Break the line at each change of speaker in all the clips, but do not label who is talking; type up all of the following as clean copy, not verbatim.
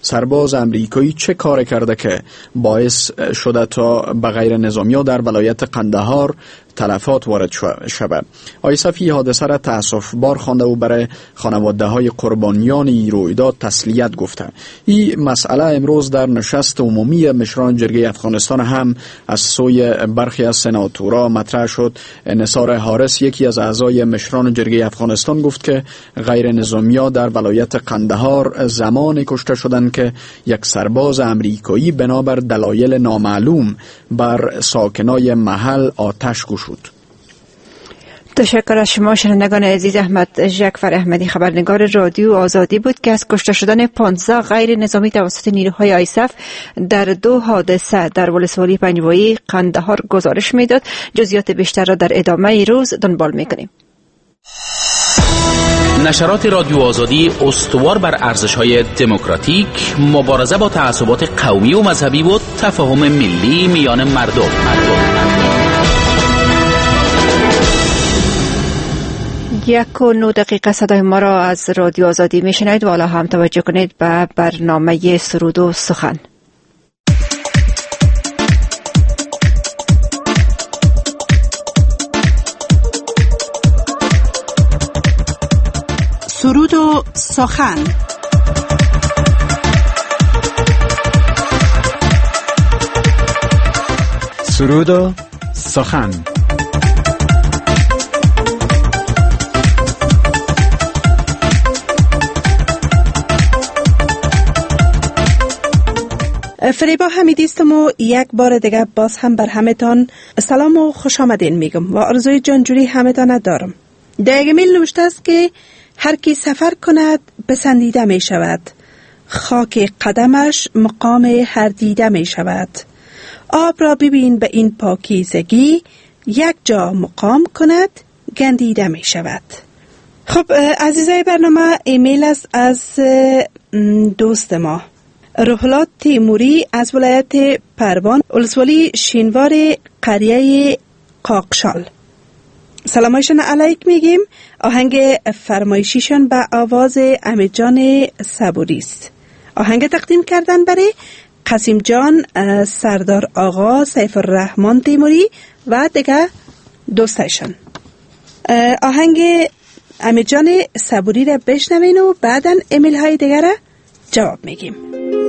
سرباز امریکایی چه کار کرده که باعث شده تا به غیر نظامی‌ها در ولایت قندهار تلفات وارد شود. آقای صفی حادثه را تأسف بار خوانده و برای خانواده های قربانیان این رویداد تسلیت گفته. این مسئله امروز در نشست عمومی مشران جرگه افغانستان هم از سوی برخی از سناتورا مطرح شد. نثار حارس یکی از اعضای مشران جرگه افغانستان گفت که غیر نظامی‌ها در ولایت قندهار زمان کشته شدند که یک سرباز امریکایی بنابر دلایل نامعلوم بر ساکنای محل آتش گشود.
تشکر از شما شنوندگان عزیز. احمد جعفر احمدی خبرنگار رادیو آزادی بود که از کشته شدن 15 غیر نظامی توسط نیروهای آیسف در 2 حادثه در ولسوالی پنجوایی قندهار گزارش میداد. جزئیات بیشتر را در ادامه روز دنبال میکنیم.
نشرات رادیو آزادی استوار بر ارزش‌های دموکراتیک، مبارزه با تعصبات قومی و مذهبی و تفاهم ملی میان مردم.
1:09 صدای ما را از رادیو آزادی میشنوید و حالا هم توجه کنید به برنامه سرود و سخن.
سرود و سخن.
سرود و سخن.
فریبا حمیدی استم و یک بار دیگه باز هم بر همتان سلام و خوش آمدین میگم و آرزوی جانجوری همتان دارم. در یک میل نوشته است که هر کی سفر کند پسندیده می شود، خاک قدمش مقام هر دیده می شود. آب را ببین به این پاکیزگی، یک جا مقام کند گندیده می شود. خب عزیزای برنامه، ایمیل است از دوست ما روح الله تیموری از ولایت پروان، ولسوالی شینوار، قریه قاقشال. سلامایشان علیک میگیم. آهنگ فرمایشیشان به آواز احمد جان صبوری است. آهنگ تقدیم کردن برای قاسم جان، سردار آقا، سیف الرحمن تیموری و دیگه دوستایشان. آهنگ احمد جان صبوری را بشنوین و بعداً ایمیل های دیگر را جواب میگیم.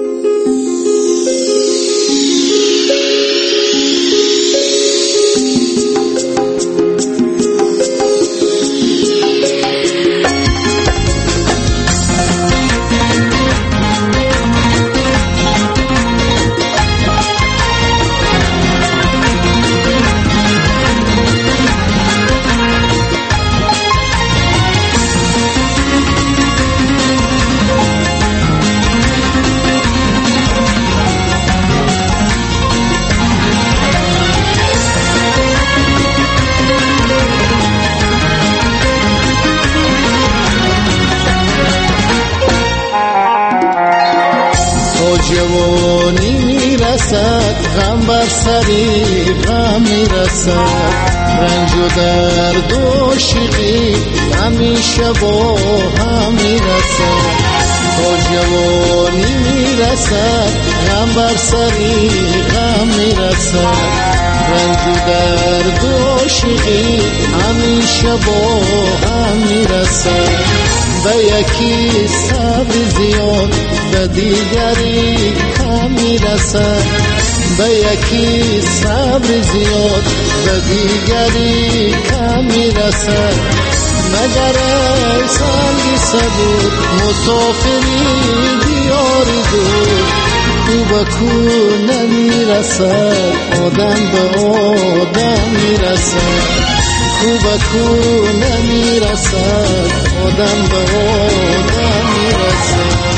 جوانی میرسد، غم بر سری غم میرسد، رنج و درد و شیقی همیشه با هم میرسد. تا جوانی میرسد، غم بر سری غم میرسد، رنج و درد و شیقی همیشه با هم میرسد. به یکی صبر زیاد به دیگری کم میرسد، به یکی صبر زیاد به دیگری کم میرسد. مگر ای سنگ صبور مسافری دیاری دور، کو به کو نمیرسد آدم به آدم میرسد، کو به کو نمیرسد آدم به آدم میرسد.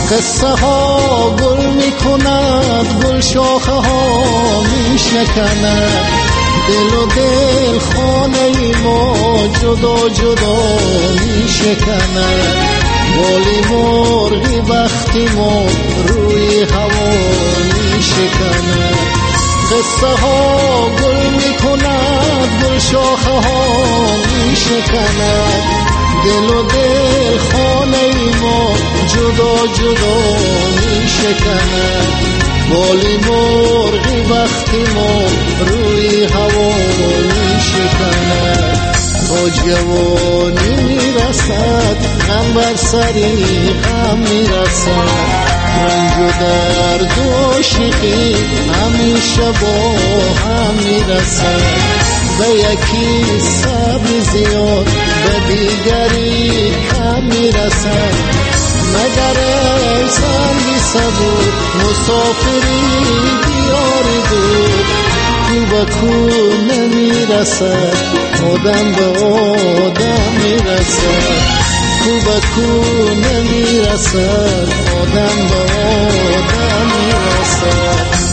قصه ها گل می کند، گل شاخه ها می شکند، دل و دل خانه ما جدا جدا می شکند، ولی مرغی بختی ما روی هوا می شکند. قصه ها گل می کند، گل شاخه ها می شکند، دل و دل خانه ما جدا جدا می شکند، ولی مرغی وقتی ما روی هوا می شکند. تا جوانی می رسد غم بر سری غم می رسد، رنج و درد و شقی همیشه با هم می رسد. به یکی صبر زیاد به دیگری کم می رسد، مگر ای سنگی صبور مسافری دیار دور، کو به کو نمی رسد آدم به آدم می رسد، کو به کو نمی رسد آدم به آدم می رسد.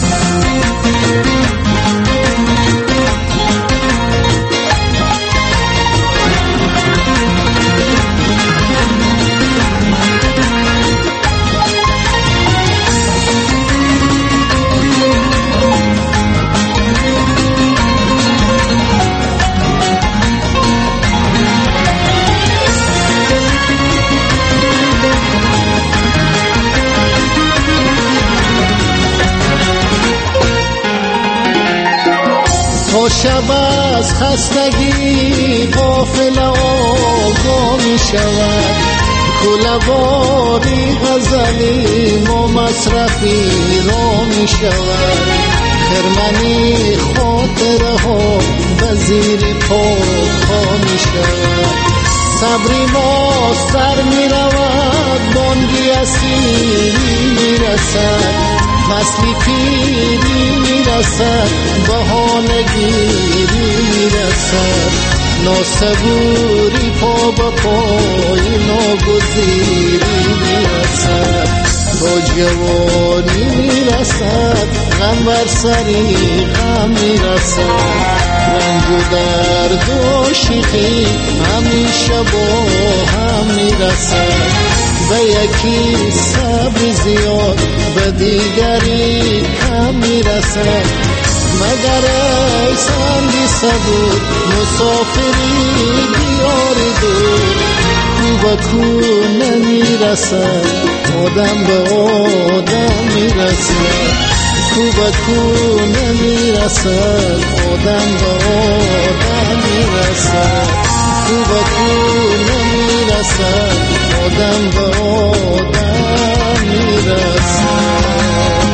تا شب از خستگی غافل آگاه می شود، کله‌واری غزلی ما مصرفی را می شود، خرمنی خاطره ها به زیر پا می شود، صبری ما سر می رود بانگی اسیری می رسد، فصلی پیری می رسد بهانه گیری می رسد، ناسبوری پا با پای ناگزیری می رسد، تا جوانی می رسد غم بر سری غم می رسد، رنج و درد و شیخی همیشه با هم می رسد، به یکی صبر زیاد به دیگری کم می رسد، مگر ای سنگی صبور مسافری دیار دور، کو به کو نمی رسد آدم به آدم می رسد، کو به کو نمی رسد آدم به آدم می رسد، کو به کو نمی رسد آدم به آدم می رسد.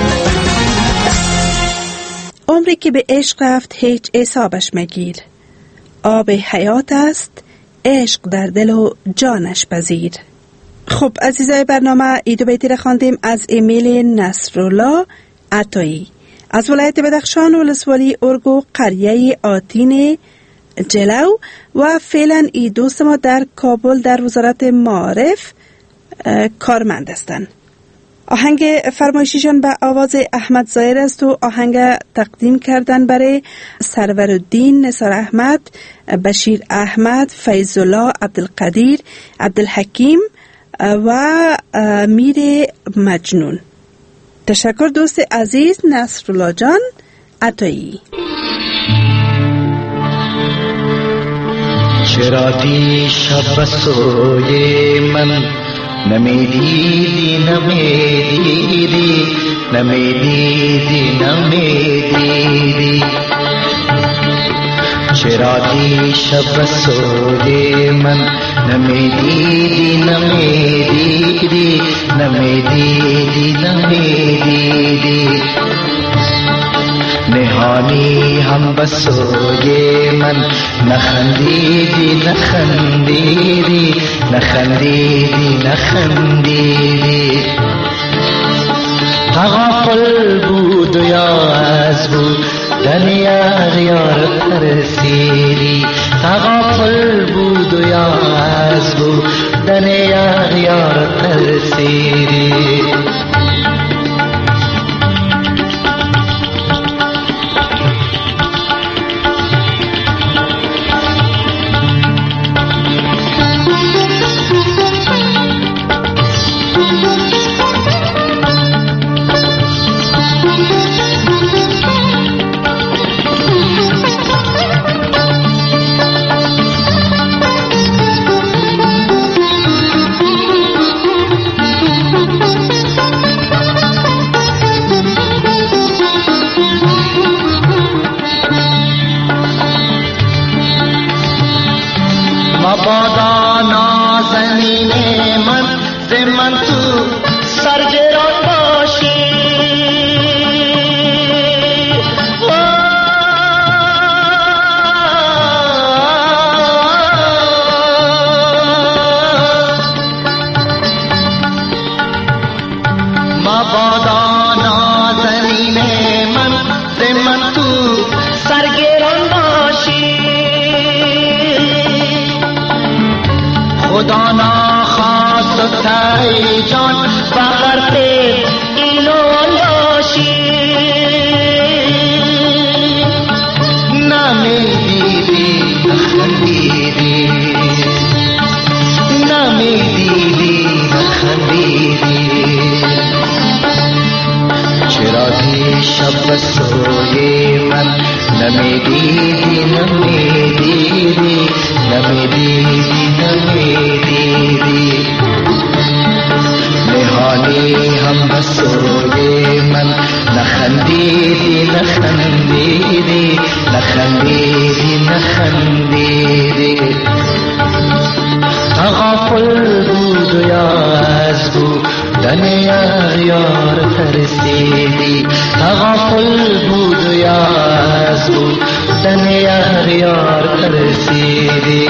عمری که به عشق رفت هیچ حسابش مگیر، آب حیات است عشق در دل و جانش پذیر. خب عزیزای برنامه، ایدو بیتی را خواندیم از ایمیل نصرالله عطایی از ولایت بدخشان ولسوالی ارگو قریه آتین جلو، و فعلا ای دوست ما در کابل در وزارت معارف کارمند هستند. آهنگ فرمایشیشان به آواز احمد ظاهر است و آهنگ تقدیم کردن برای سرورالدین نثار احمد، بشیر احمد، فیض الله، عبدالقدیر، عبدالحکیم و میر مجنون. تشکر دوست عزیز نصرالله جان عطایی.
چرا دیشب سوی من نمیدیدی نمیدیدی نمیدیدی نمیدیدی، چرا دیشب سوی من نمیدیدی نمیدیدی نمیدیدی نمیدیدی، نهانی هم بسوی من نخندیدی نخندیدی نخندیدی نخندیدی، تغافل بود و یاز بود دنی اغیار ترسیدی، تغافل بود و یاز بود دنی اغیار ترسیدی، ترسیدی.
مبادا نازنین من ز من تو سرگران باشی. مبادا نازنین من ز من تو سرگران باشی. خدا نخواست ای جان بغرت اینو لاشی. نمیدیدی نخندیدی، نمیدیدی نخندیدی. چرا دیشب سوی من نمیدیدی نمیدیدی نمیدیدی نمیدیدی. نهانی هم بسوی من نخندیدی نخندیدی نخندیدی نخندیدی. تغافل بود و یا از بودن یار ترسیدی. تغافل بود و یا از بودن یار ترسیدی.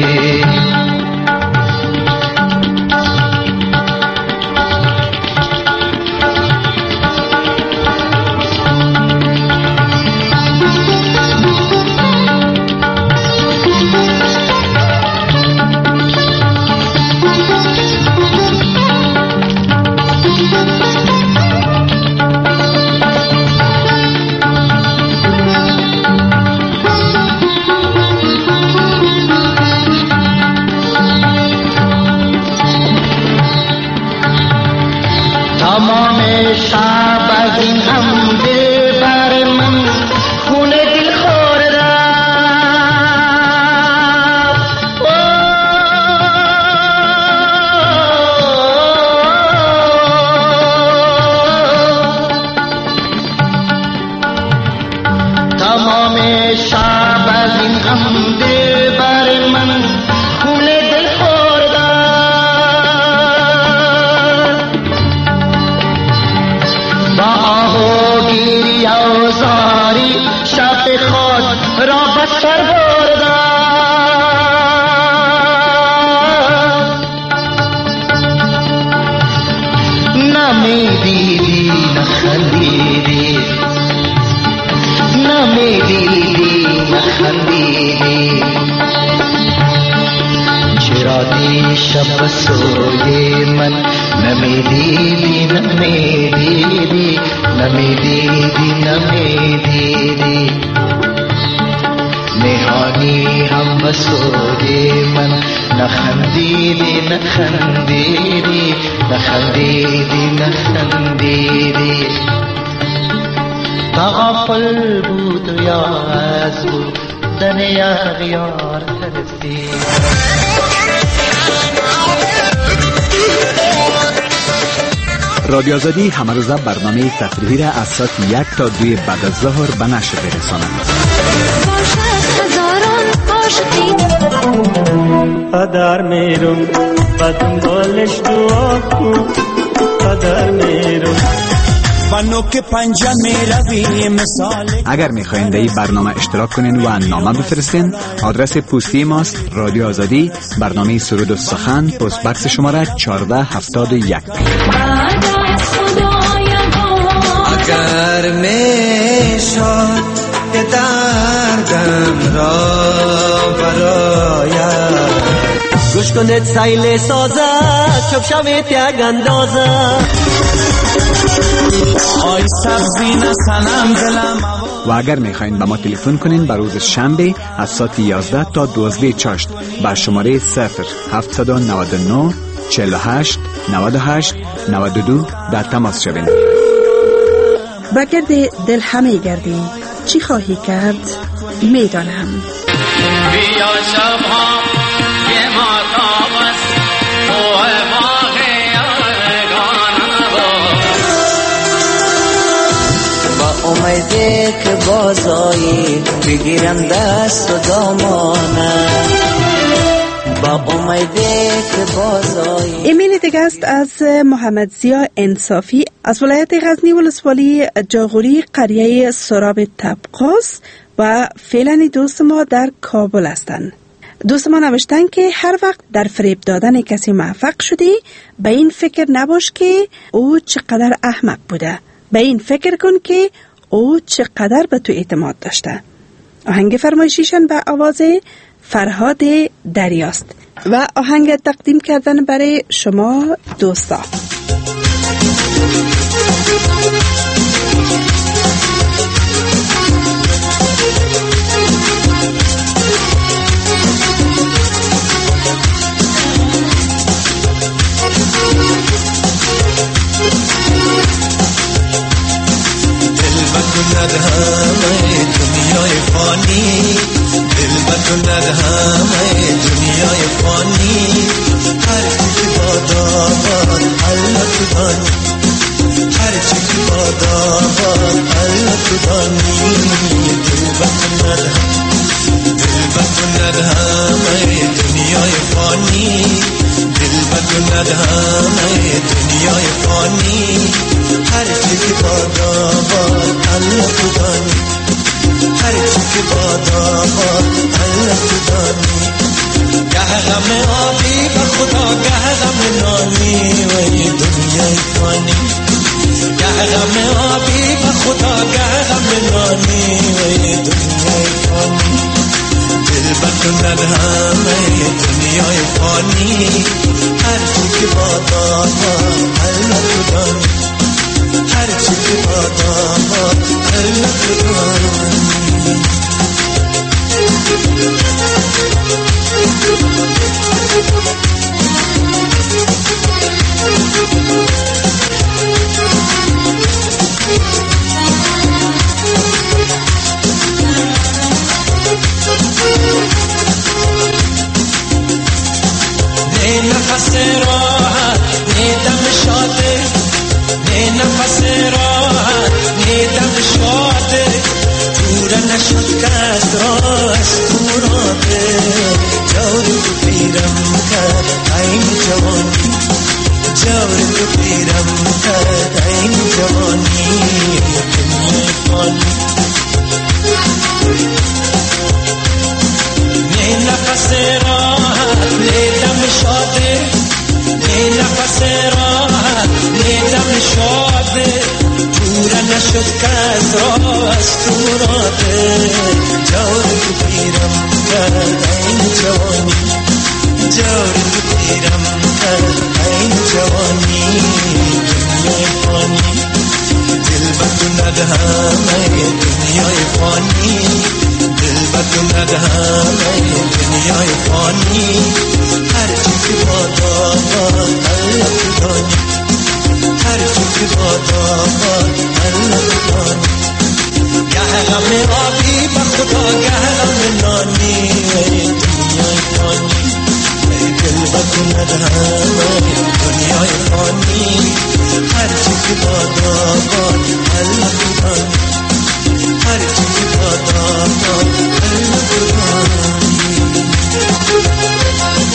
تمام شب از این عمده بر من خون دل خوردم. تمام شب از این عمده بر من خون دل گیری اوزاری شب خود را بسر بردم. نمیدیدی نخندیدی، نمیدیدی نخندیدی. چرا دیشب سوی من نمیدیدی نمیدیدی نمیدیدی نمیدیدی. نهانی هم بسوی من نخندیدی نخندیدی نخندیدی نخندیدی. تغافل بود و یا از بودن یار ترسیدی.
رادیو آزادی همه روزه برنامه تفریحی را از ساعت 1 تا 2 بعد از ظهر به نشر برساند.
قدر میرم و دنبالش دعا کن. قدر میرم و نوک پنجه میروی مثال. اگر میخواین در این برنامه اشتراک کنین و نامه بفرستین، آدرس پستی ماست رادیو آزادی، برنامه سرود و سخن، پست بکس شماره 1471.
اگر میشد که دردم را براید
خوش کنت سیل سازه چوب شوید یک اندازه
آی سبزی نسنم دلم.
و اگر میخواین به ما تلفن کنین بر روز شنبه از ساعت 11 تا 12 چاشت بر شماره 0799 48 98 92 در تماس شوین.
با گرد دل همه گردیم چی خواهی کرد میدانم.
بیا شبها که ما تابست
امیده که بازایی بگیرم دست و دامانه با امیده که بازایی.
ایمیل دیگه است از محمد زیا انصافی از ولایت غزنی ولسوالی جاغوری قریه سراب طبقاس و فعلا دوست ما در کابل هستند. دوست ما نوشتن که هر وقت در فریب دادن کسی موفق شدی به این فکر نباش که او چقدر احمق بوده، به این فکر کن که او چقدر به تو اعتماد داشته. آهنگ فرمایشیشان به آواز فرهاد دریاست و آهنگ تقدیم کردن برای شما دوستا.
بکند همه دنیای فانی، دل بکند همه دنیای فانی، هر چی که باداباد الله تو دانی، هر چی که باداباد الله تو دانی. دل بکند همه دنیای فانی، دل بکند همه دنیای فانی، هر چی که باداباد الله تو دانی، هر چی که باداباد الله تو دانی. گه غم آبی به خدا گه غم نانی وی دنیای فانی، گه غم آبی به خدا گه غم نانی وی دنیای فانی. دل بکند همه دنیای فانی، هر چی که باداباد الله تو دانی، هر چی که باداباد الله تو دانی. نه نفس راحت نه دم شاده، نه نفس راحت نه دم شاده، پورا نشد کس را از پوراده. جور تو پیرم کرد این جوانی، جور تو پیرم کرد این جوانی. دنیای فانی نه نفس راحت نه دم شاده، نه نفس راحت نه دم شاده، پورا نشد کس را از توراده. جور تو پیرم کرد این جوانی، جور تو پیرم کرد این جوانی. دنیای فانی دل بکند همه دنیای فانی، دل بکند همه دنیای فانی، هر چی که باداباد الله تو دانی، هر چی که باداباد الله تو دانی. گه غم آبی به خدا گه غم نانی وی دنیای فانی. دل بکند همه دنیای فانی، هر چی که باداباد الله تو دانی، هر چی که باداباد الله تو دانی.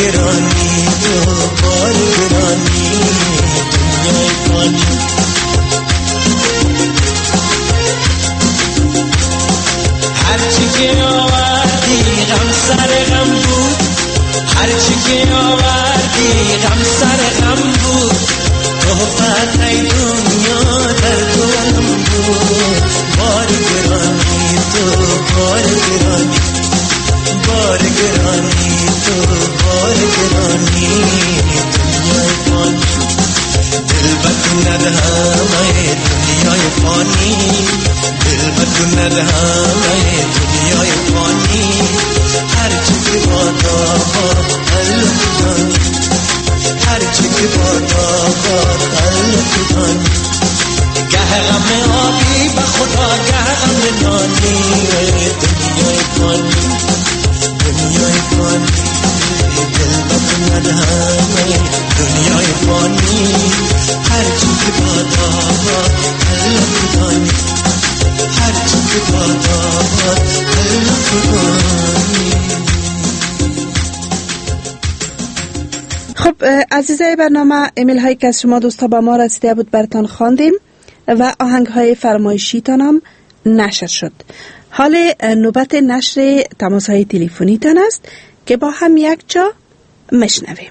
گرانی تو بار گرانی دنیای فانی هرچی که آوردی غم سر غم بود هرچی که آوردی غم سر غم بود تحفت ای دنیا در دلم بود بار گرانی تو بار گرانی بار گرانی تو بار گرانی دنیای فانی دل بدو ندهم ای دنیای فانی دل بدو ندهم ای دنیای فانی هرچی که بادا الله کنی هرچی که بادا الله کنی گه غم آبی به خدا گه غم نانی دنیای فانی دنیای فانی دل بدو ندهم ای دنیای فانی هرچی که بادا الله کنی هرچی که بادا الله کنی.
خب عزیزای برنامه، ایمیل هایی که از شما دوستا با ما رسیده بود برتان خواندیم و آهنگ های فرمایشیتان هم نشر شد. حال نوبت نشر تماس های تلفنی تان است که با هم یک جا مشنویم.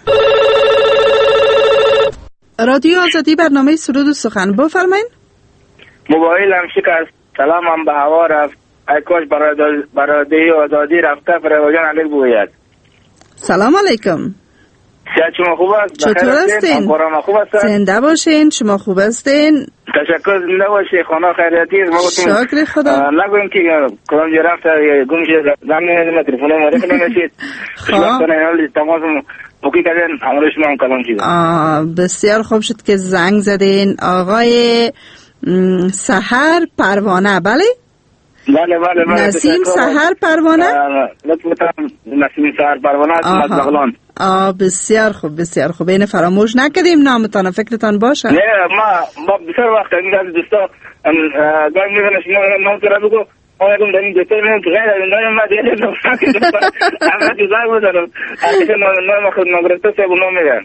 رادیو آزادی برنامه سرود و سخن بفرمایید.
موبایلم شکست، سلامم به هوا رفت، ای کاش برادری آزادی رفته فریباجان علیک بوید.
سلام علیکم.
صحت شما خوب است؟
چطور هستین؟
خوب است؟
زنده باشین. شما خوب هستین؟
تشکر. زنده باشی. خانه خیریتی است.
شکر خدا.
نگویم که کدام جا رفت گم شد. زنگ نمیدونم تلفن ما رفت نمیشید. تماس موقعی کردن عمل شما هم کلام شد.
بسیار خوب شد که زنگ زدین. آقای سحر پروانه، بله؟
بله بله بله.
نسیم سحر پروانه؟
نسیم سحر پروانه از مزبغلان.
بسیار خوب بسیار خوب. این فراموش نکردیم نامتان، فکرتان باشه.
نه ما بسیار وقت این از دوستا گاهی میگن شما نام کرا بگو آیدم داریم دوستا میگن تو غیر از نام ما دیگه نام کردم اما جزای بودم اگه نام خود نگرفته سه نام میگن.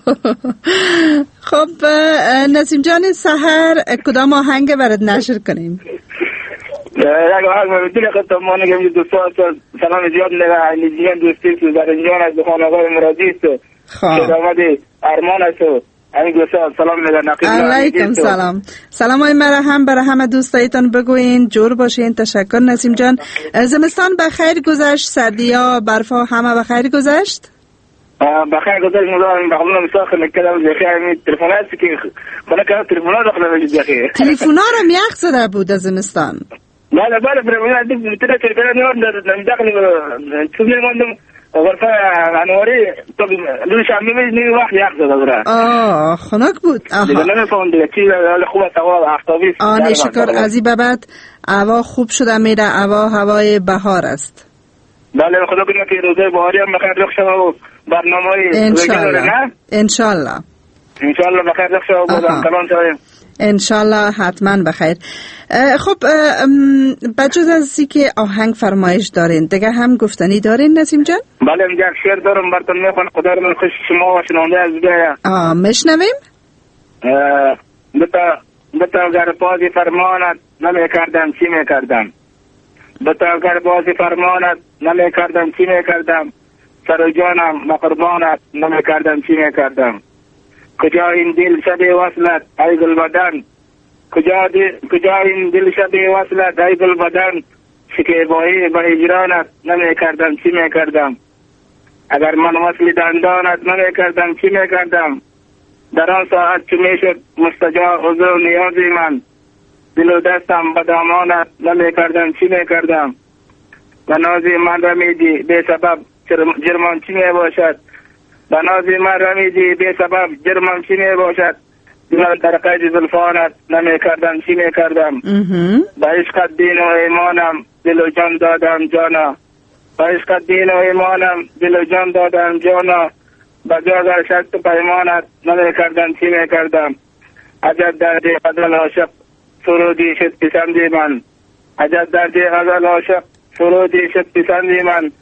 خب نسیم جان سحر کدام آهنگ برات نشر کنیم؟
یک آهنگ من میتونه خود تمام نگم دوستا سلام زیاد نگه نیزیان دوستی تو زرنجان از خانواده مرادی است شد آمده ارمان است همین دوستا سلام نگه نقیب
علیکم سلام. سلام های مرحم برای همه دوستایتان بگوین، جور باشین. تشکر نسیم جان. زمستان بخیر گذشت؟ سردی ها برف ها همه بخیر گذشت؟
بخیر گذشت. مدام بخلون مساخ نکدم زخی همین تلفن هستی که خونه که تلفن ها داخل وجود زخی
تلفن ها رو میخ زده بود از زمستان.
بله بله برای من میتونه تلفن ها داخل چون نماندم غرفه انواری تو لوش هم میبینی وقت یک زده دوره.
خنک بود.
دیگه نمیفهم دیگه چی خوب است هوا افتابی.
نشکر از این بعد هوا خوب شده میره. هوای بهار است.
بله خدا کنه که روزه بهاری هم بخیر رخ شود و برنامه‌ای
انشالله انشالله
انشالله بخیر رخ شود و بازم کلان شویم
انشالله حتما بخیر. خب بجز از که آهنگ فرمایش دارین دیگه هم گفتنی دارین نسیم جان؟
بله یک شعر دارم براتون میخونم. خدا من خوش شما و شنونده از دیگه
مشنویم.
بتا اگر بازی فرمانت نمیکردم چی میکردم. بتا اگر بازی فرمانت نمیکردم چی میکردم. سر و جانم مقربانت نمیکردم چی میکردم. کجا این دل شده وصلت ای گل بدن. کجا این دل شده وصلت ای گل بدن. شکیبایی به هجرانت نمیکردم چی میکردم. اگر من وصل دندانت نمیکردم چی میکردم. در آن ساعت چه میشد مستجاب عذر و نیازی من. دل و دستم به دامانت نمیکردم چی میکردم. و نازی من رمیدی به سبب جرمان چی میباشد. و نازی من رمیدی به سبب جرمان چی میباشد. دل در قید زلفانت نمیکردم چی میکردم. به عشقت دین و ایمانم دل و جان دادم جانا. به عشقت دین و ایمانم دل و جان دادم جانا. بجا در شرط پیمانت نمیکردم چی میکردم. عجب دردی غزل عاشق سرودی شد پسندی من. عجب دردی غزل عاشق سرودی شد پسندی من.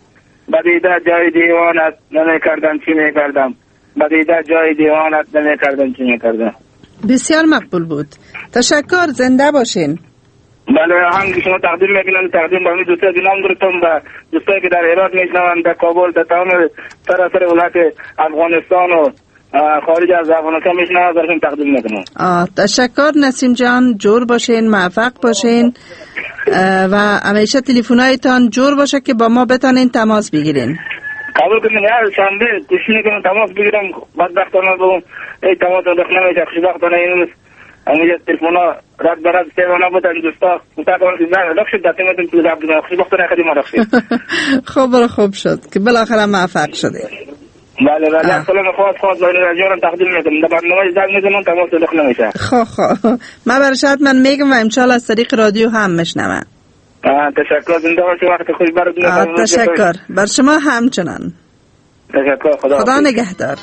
بدیده جای دیوانت نمیکردم چی میکردم، بدیده جای دیوانت نمیکردم چی میکردم.
بسیار مقبول بود. تشکر، زنده باشین.
بله، هم شما تقدیم میکنم، تقدیم با همین دوستای دینام درتون و دوستایی که در هرات میشنوند، در کابل، در تمام سراسر ولایت افغانستان و خارج از افغانستان میشنوند، براتون تقدیم میکنم.
تشکر نسیم جان، جور باشین، موفق باشین و همیشه تلفن‌هایتان جور باشه که با ما بتونین تماس بگیرین.
قبول کنین هر شنبه کوشش میکنم تماس بگیرم، بدبختانه بگم ای تماس دخل نمیشه، خوشبختانه این امیده تلفن‌ها رد برد سیوانه بودن دوستا متأکد نه لک شد دستمون تو لب دیدم، خوشبختانه خیلی ما رفتیم.
خب خوب شد که بالاخره موفق شده.
بله سلام خواست با رادیو تقدیم میکنم، در برنامه زنگ میزنم تماس دخل نمیشه.
خب من برشت من میگم و امشال از طریق رادیو هم میشنوم.
تشکر، زنده باشی، وقت خوش براتون.
تشکر، بر شما همچنان.
تشکر،
خدا نگهدار.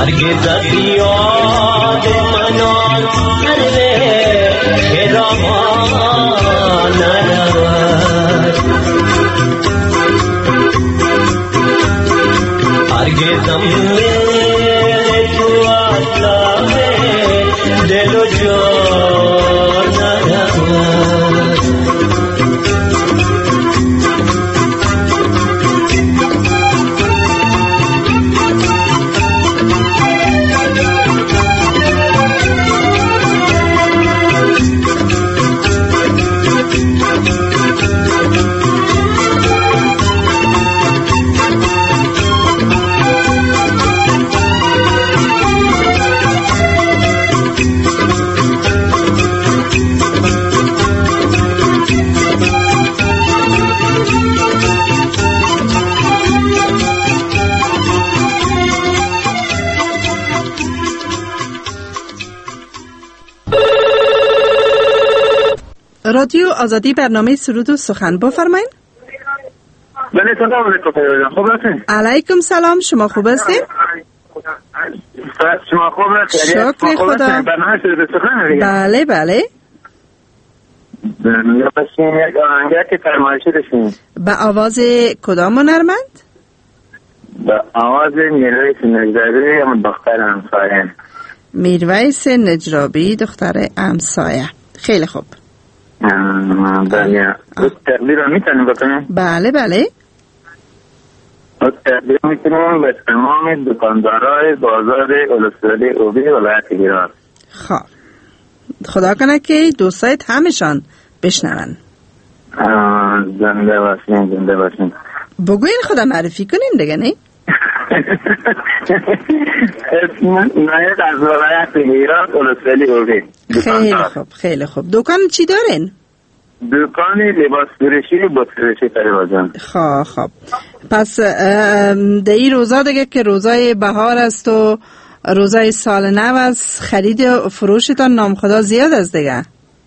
هرگز از یاد منان سر خرامان نرود هرگزم میل تو اطلاف دل و جان نرود
رادیو آزادی برنامه سرود و سخن بفرمایید.
بله سلام علیکم. خوب هستین؟
علیکم سلام. شما خوب هستین؟
شما خوب هستین؟
شکر خدا.
برنامه سرود و سخن دیگه.
بله بله.
یا بسیم یک آهنگی که فرمایشی داشتین.
به آواز کدام هنرمند؟
به آواز میرویس نجرابی یا دختر همسایه.
میرویس نجرابی دختر همسایه. خیلی خوب.
بله. تقدیر رو میتونیم بکنیم؟
بله بله.
تقدیر میتونیم به تمام دکاندارای بازار اولوسوالی اوبی ولایت ایران.
خب خدا کنه که دوستایت همشان بشنون.
زنده باشین زنده باشین.
بگوین خدا معرفی کنین دیگه نه؟
نایت از ولایت ایران اولوسوالی اوبی.
خیلی خوب خیلی خوب. دکان چی دارین؟
دکان لباس فروشی و بوت فروشی تریوازن.
خب پس در این روزا دیگه که روزای بهار است و روزای سال نو است، خرید و فروشتان نام خدا زیاد است دیگه.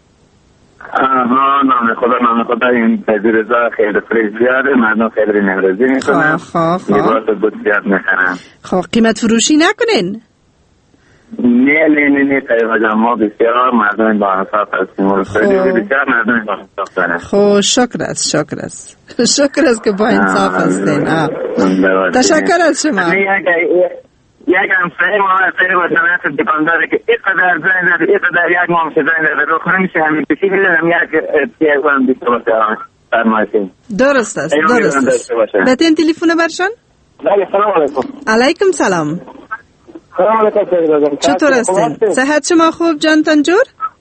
نام خدا این روزا خیلی فروش زیاده، مردم خیلی نوروزی میکنن، لباس و بوت زیاد میخرن.
خب قیمت فروشی نکنین؟
نه تایوازن ما بسیار مردم با انصاف هستیم و بسیار مردم با انصاف دارن.
خب شکر است که با انصاف هستین. تشکر از شما.
یک همسایه ما خیلی با جمعیت دکانداره که اینقدر زنگ زده اینقدر یک ماه میشه زنگ زده رو خونه میشه همین کشی میدونم یک تیگوان بیسته باشه فرمایشیم.
درست است به تین تلیفونه برشان.
بله سلام علیکم.
علیکم سلام.
سلام علیکم.
چطور هستین؟ صحت شما خوب جان تنجور؟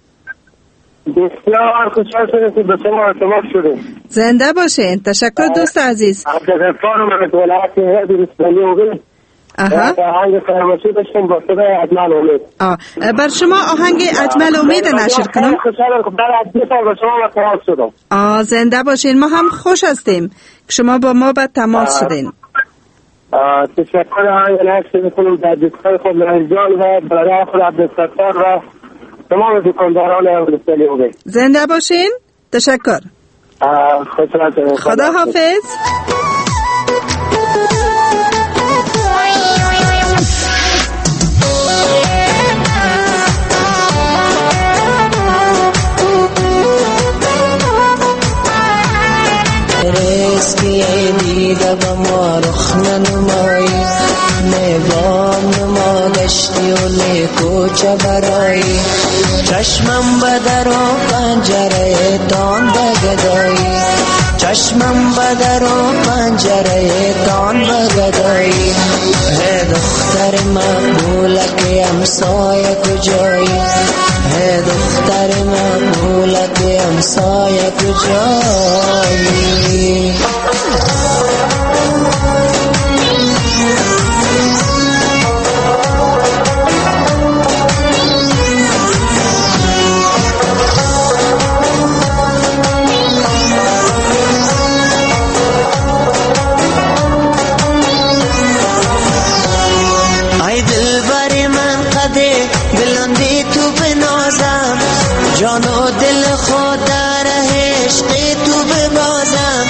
بسیار خوشحال شدیم که به شما ارتباط شدیم.
زنده باشین. تشکر دوست عزیز.
عبدالغفار من ولایت اولوسوالی اوبی. آهنگ فراموشی داشتیم با صدای اجمل امید.
بر شما آهنگ اجمل امید نشر کنم.
خوشحالم که بعد از 2 سال با شما تماس شدم.
زنده باشین. ما هم خوش هستیم که شما با ما به تماس شدین.
تشکر آهنگ نشر میکنم در دوستان خود رنجان و برادر خود عبدالستار و تمام دکانداران اولوسوالی اوبی.
زنده باشین. تشکر.
خوشحال.
خدا حافظ.
رزقی دیده با ما رخ ننمایی نبام نما گشتی و لیکوچه برایی چشمم بدر و پنجره تان بگدایی چشمم بدر و پنجره تان بگدایی هی دختر مقبوله که همسایه کجایی هی دختر مقبوله که همسایه کجایی جان و دل خود در عشق تو ببازم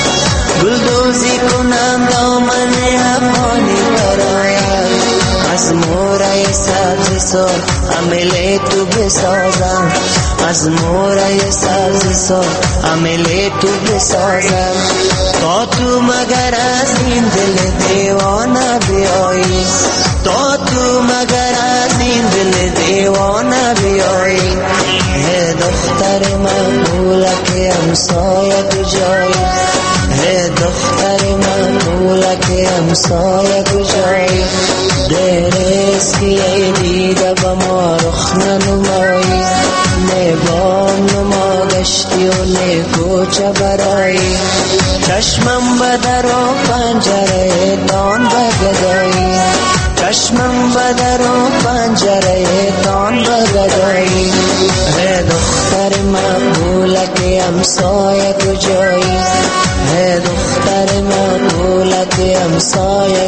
گلدوزی کنم دامن افغانی برایم از مورای سبز سو عمل تو بسازم، از مورای سبز سو عمل تو بسازم. تا تو مگر از این دل دیوانه بیایی، تا تو مگر از این دل دیوانه بیایی. هی دختر مقبوله که همسایه کجایی، هی دختر مقبوله که همسایه کجایی. دیرست که ای دیده با ما رخ ننمایی، نه بام نما گشتی و نه کوچه برایی. چشمم به در و پنجره دان بگدایی، چشمم به در و پنجره دان بگدایی. هی دختر مقبوله که همسایه کجایی، هی دختر مقبوله که همسایه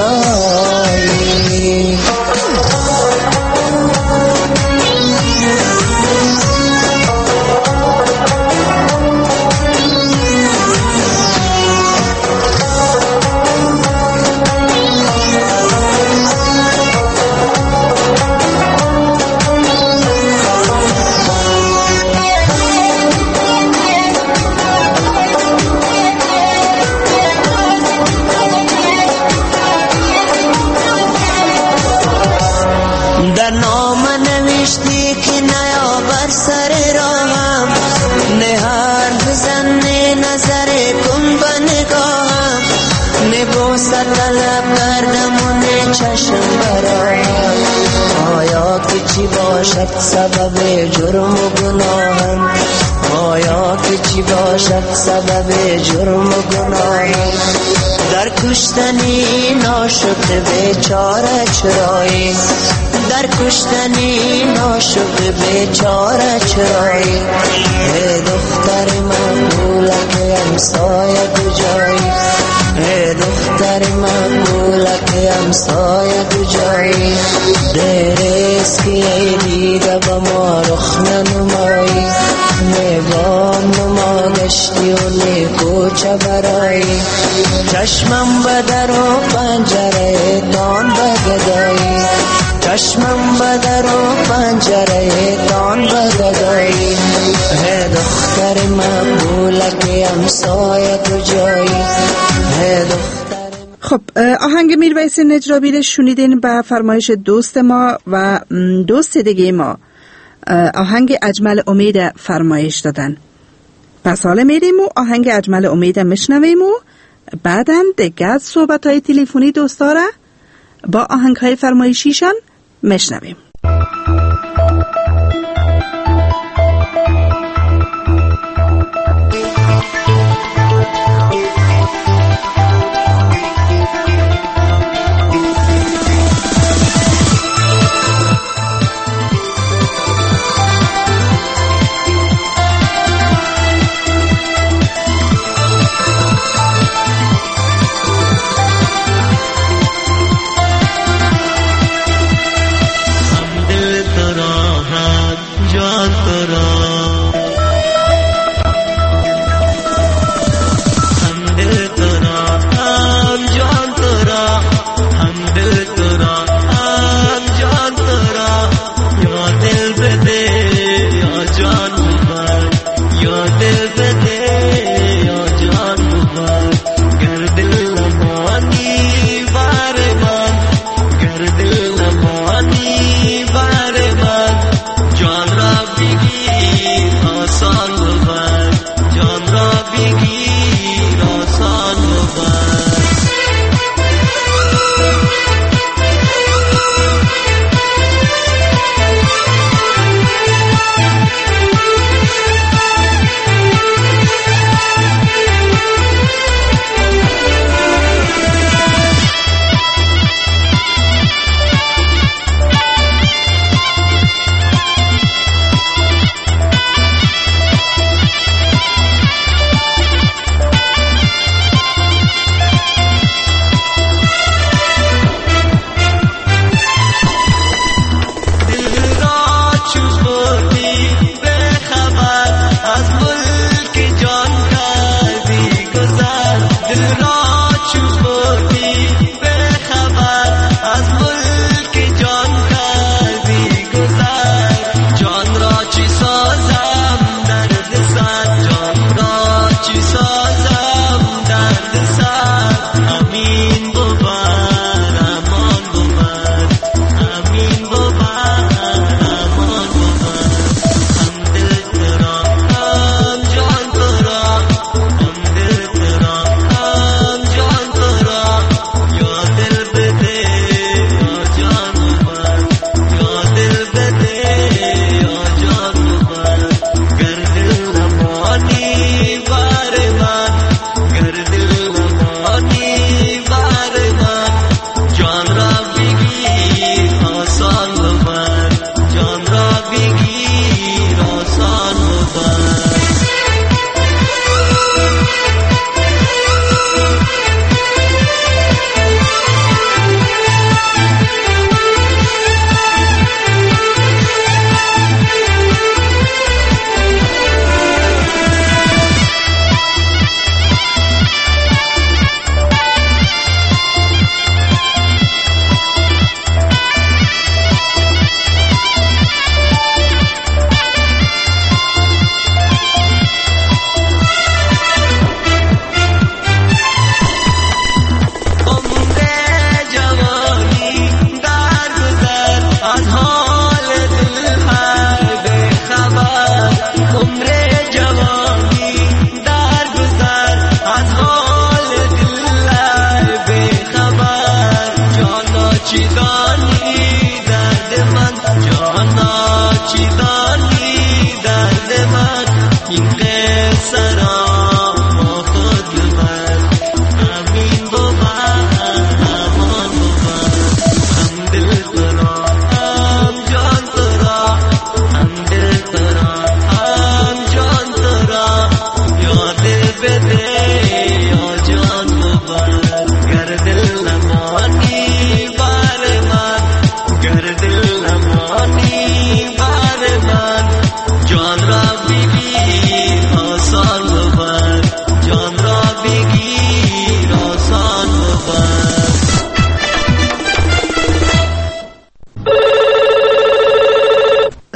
کجایی. در نام نوشتی که نیا بر سر راهم، نه حرف بزن نه نظر کن به نگاهم، نه بوسه طلب کردم و نه چشم برایم. آیا که چی باشد سبب جرم و گناهم، آیا که چی باشد سبب جرم و گناهم. در کشتنی ناشکر بیچاره چرایی، در کشتنی ناشکر بیچاره چرایی. ای دختر مقبوله که همسایه کجایی، ای دختر مقبوله که همسایه کجایی. دیرست که ای دیده با ما رخ ننمایی، نه بام نما گشتی و نه کوچه برایی. چشمم به در و پنجره دان بگدایی، چشمم به در و پنجره دان بگدایی. هی دختر مقبوله که همسایه کجایی، هی دختر.
خب آهنگ میرویس نجرابی رو شنیدین به فرمایش دوست ما و دوست دیگه ما. آهنگ اجمل امید فرمایش دادن. پس حالا میریم و آهنگ اجمل امید میشنویم و بعدن دیگه صحبت های تلفنی دوستا را با آهنگ های فرمایشیشان میشنویم.
दिल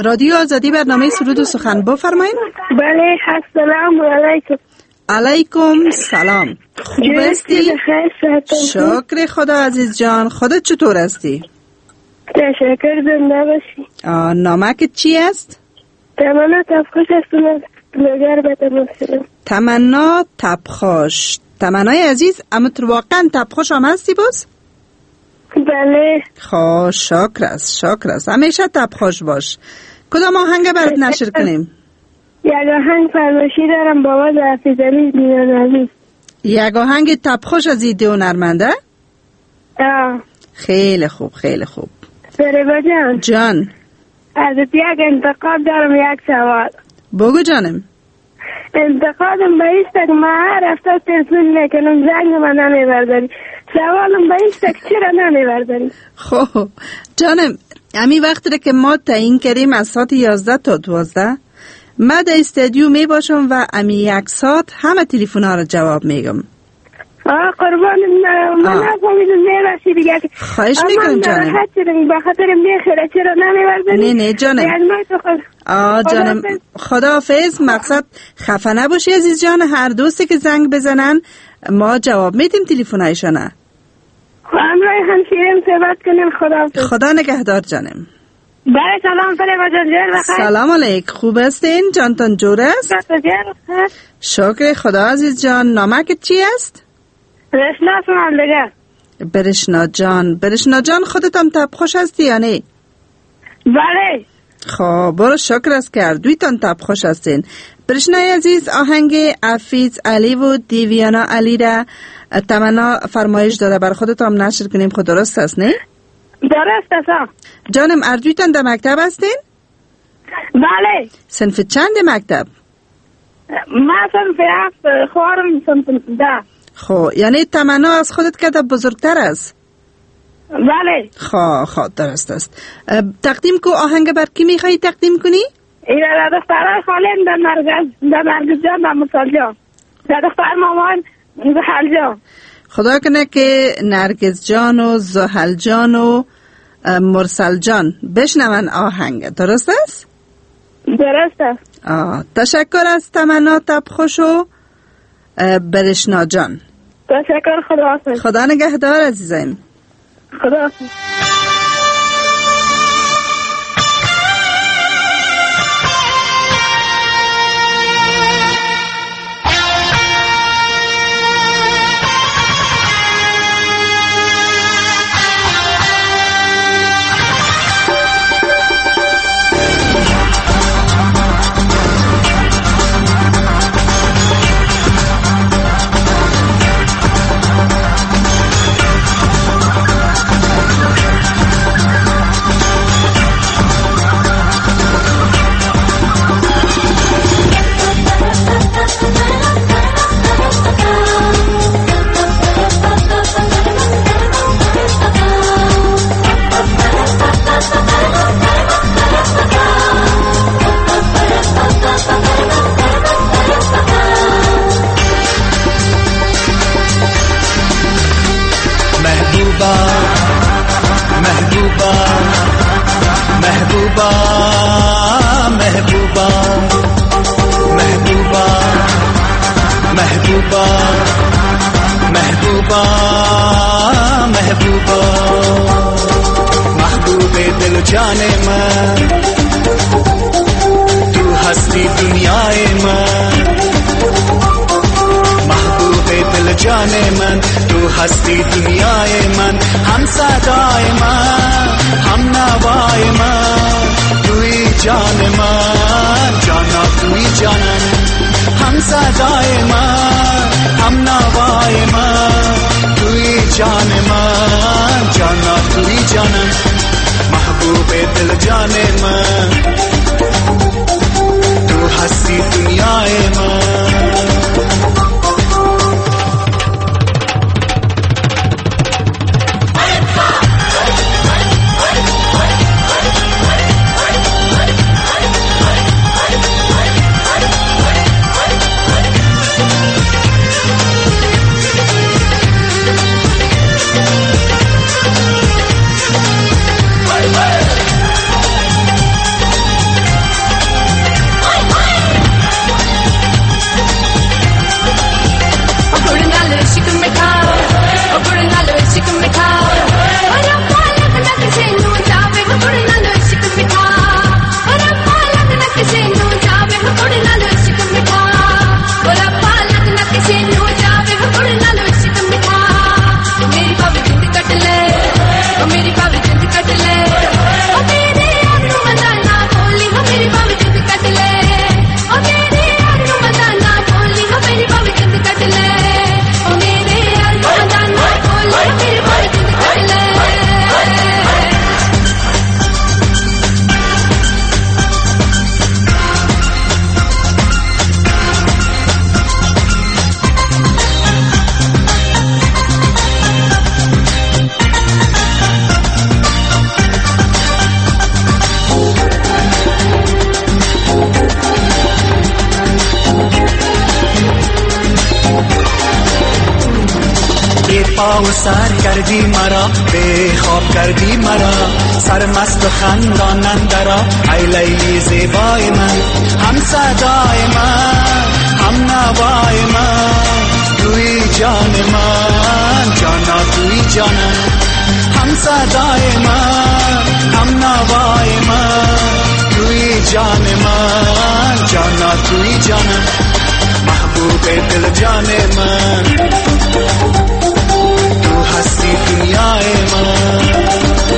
رادیو آزادی برنامه سرود و سخن بفرمایید.
بله السلام علیکم.
علیکم سلام. خوب هستی؟ شکر خدا عزیز جان. خودت چطور هستی؟
تشکر. زنده باشی.
نامک چی است؟
تمنا تبخوش هستم. نگر بتمثیلم.
تمنا تبخوش. تمنای عزیز اما تو واقعا تبخوش هم هستی باز؟
بله.
خب شکر است. همیشه تبخوش باش. کدام آهنگ برات نشر کنیم؟
یک آهنگ فرمایشی دارم بابا حافظعلی میانوی.
یک آهنگ تبخوش از ایده هنرمنده؟ خیلی خوب.
سریبا
جان
ازت یک انتقاد دارم، یک سوال.
بگو جانم.
انتقادم به ایست که ما هر هفته تلفن میکنم زنگ من نمیبرداری. سوالم به ایست که چرا نمیبرداری؟
خب جانم امی وقتی که ما تعیین کردیم از ساعت 11 تا 12 من در استودیو می باشم و امی یک ساعت همه تلفن ها رو جواب میگم.
قربان من نفهمیدم میبخشی دیگه.
خواهش میکنم جانم.
من شدم به خاطر میخیره چرا نمیبرداری؟
نه جانم. جانم خداحافظ. مقصد خفه نباشی عزیز جان. هر دوستی که زنگ بزنن ما جواب میدیم تلفنایشانه.
همراه همشیرم صحبت کنیم. خداحافظ.
خدا نگهدار جانم.
بله سلام فریبا جان. جور بخیر.
سلام علیک. خوب هستین؟ جانتان جور است؟ شکر خدا عزیز جان. نامک چی است؟
برشنا سمندگه.
برشنا جان خودت هم تبخوش هستی یا نه؟
بله.
خب برو شکر است که دویتان تبخوش هستین. برشنای عزیز آهنگ حفیظ علی و دیویانا علی را تمنا فرمایش داره بر خودت هم نشر کنیم. خود درست است نه؟
درست است
جانم. اردویتان در مکتب هستین؟
بله.
صنف چند مکتب؟
ما صنف 7 خوارم صنف 10.
خب یعنی تمنا از خودت که بزرگتر است؟
بله.
خب درست است. تقدیم کو آهنگ بر کی میخوایی تقدیم کنی؟
اینا در دخترای خالم در مرگز جان در مسال جان در دختر مامان زحل جان.
خدا کنه که نرگس جان و زحل جان و مرسل جان بشنون آهنگ. درست است؟
درست است.
تشکر از تمنا تبخوش و برشنا جان.
تشکر. خداحافظ.
خدا نگهدار عزیزم.
خداحافظ.
پا و سر کردی مرا، به خواب کردی مرا، سرمست و خندان اندرا، ای لیلی زیبای من، هم صدای من، هم نوای من، توی جان من، جانا توی جانم، هم صدای من، هم نوای من، توی جان من، جانا توی جانم، محبوب دل جان من، تو هستی دنیای من.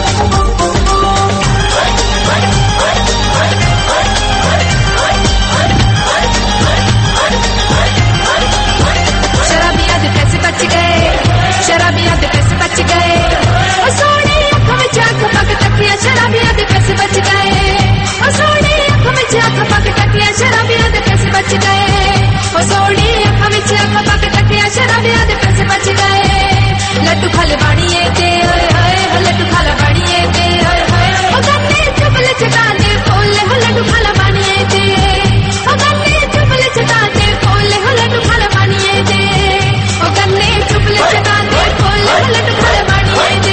शराबियां दे पैसे बच गए, ओ सोनी आंखों में झांक पक तकिया, शराबियां दे पैसे बच गए, ओ सोनी आंखों में झांक पक तकिया, शराबियां दे पैसे बच गए, ओ सोनी आंखों में झांक पक तकिया, शराबियां दे पैसे बच गए, लड्डू खाले बाड़िए दे ओए होए, लड्डू खाला बाड़िए दे ओए होए, ओ गन्ने चुपले चटा दे फूले, लड्डू खाला बाड़िए दे, ओ गन्ने चुपले चटा दे फूले, लड्डू खाला बाड़िए दे, ओ गन्ने चुपले चटा दे फूले, लड्डू खाला बाड़िए दे।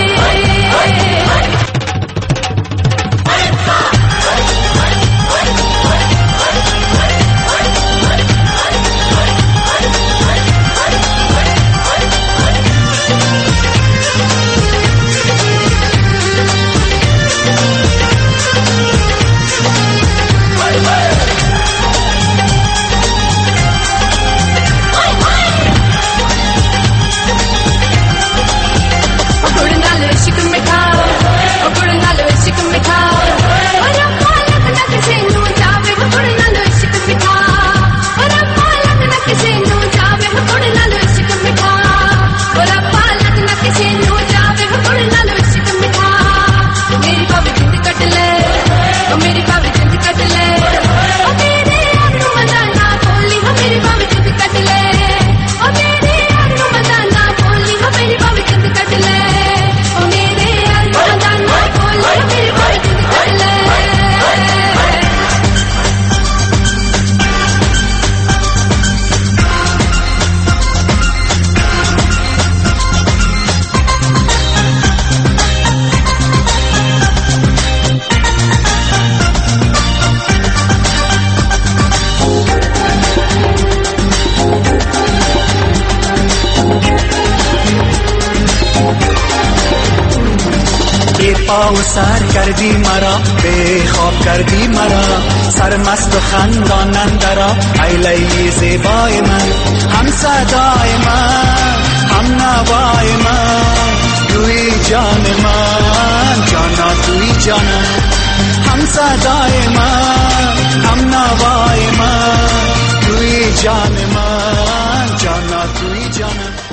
پا و سر کردی مرا، به خواب کردی مرا، سرمست و خندان اندرا، ای لیلی زیبای من، هم صدای من، هم نوای من، توی جان من، جانا توی جانم، هم صدای من، هم نوای من، توی جان من، جانا توی جانم.